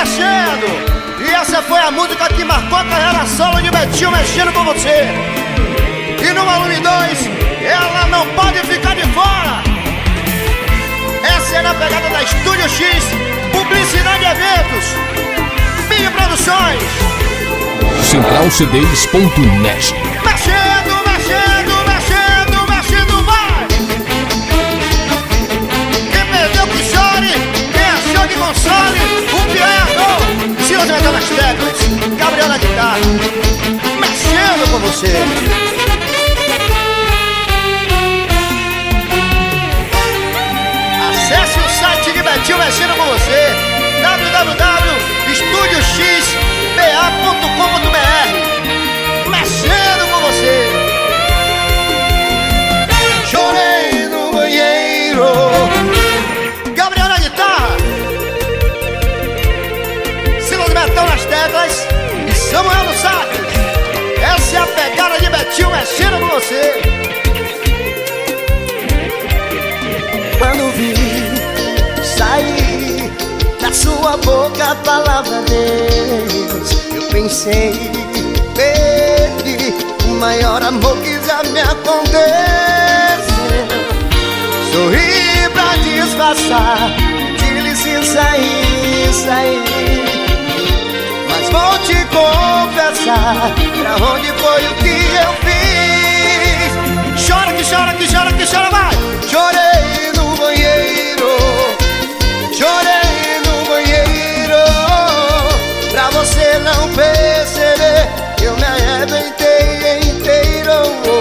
Mexendo. E essa foi a música que marcou a carreira solo de Betinho, Mexendo com Você. E no volume 2, ela não pode ficar de fora. Essa é na pegada da Estúdio X, publicidade e eventos, Mini Produções, centralcds.net. Mexendo, mexendo, mexendo, mexendo, vai! Quem perdeu que chore, quem achou que console, o piano. Silas vai nas teclas, Gabriel na guitarra, mexendo com você. Acesse o site de Betinho Mexendo com Você, www.estudioxba.com.br. Mexendo com você. Chorei no banheiro, Gabriel na guitarra, Silas Betão nas teclas e Samuel no sax. Essa é a pegada de Betinho Mexendo com Você. Quando vi sair da sua boca a palavra Deus, eu pensei, perdi o maior amor que já me aconteceu. Sorri pra disfarçar, de licença e sair, mas vou te confessar pra onde foi o que eu fiz. Chora que chora, que chora, que chora, vai! Chorei no banheiro, chorei no banheiro, pra você não perceber, eu me arrebentei inteiro.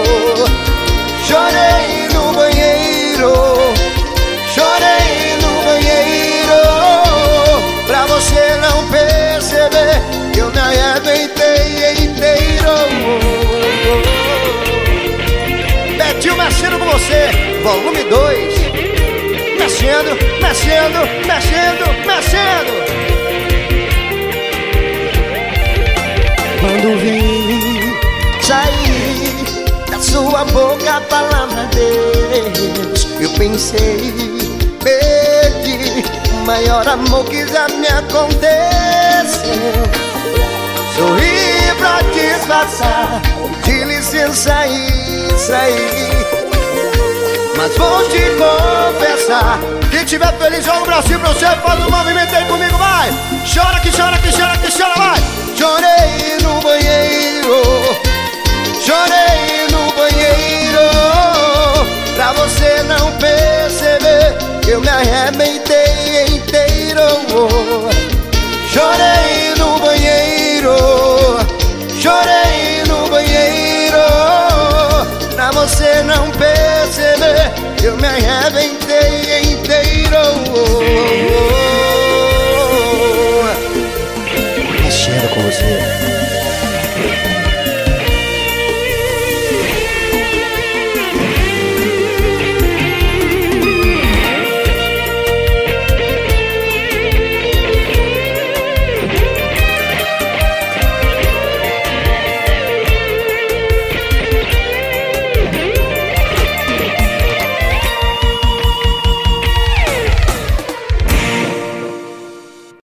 Chorei no banheiro, chorei no banheiro, pra você não perceber, eu me arrebentei inteiro. Betinho Mexendo com Você, volume 2. Mexendo, mexendo, mexendo, mexendo. Quando vi sair da sua boca a palavra Deus, eu pensei, perdi o maior amor que já me aconteceu. Sorri pra disfarçar, de licença e sair, mas vou te confessar. Quem tiver feliz, joga o bracinho pra você, faz um movimento aí comigo, vai! Chora que chora, que chora, que chora, vai! Chorei no banheiro, chorei no banheiro, pra você não perceber, eu me arrebentei inteiro. Chorei no banheiro, chorei no banheiro, pra você não perceber, eu me arrebentei inteiro. Mexendo com você.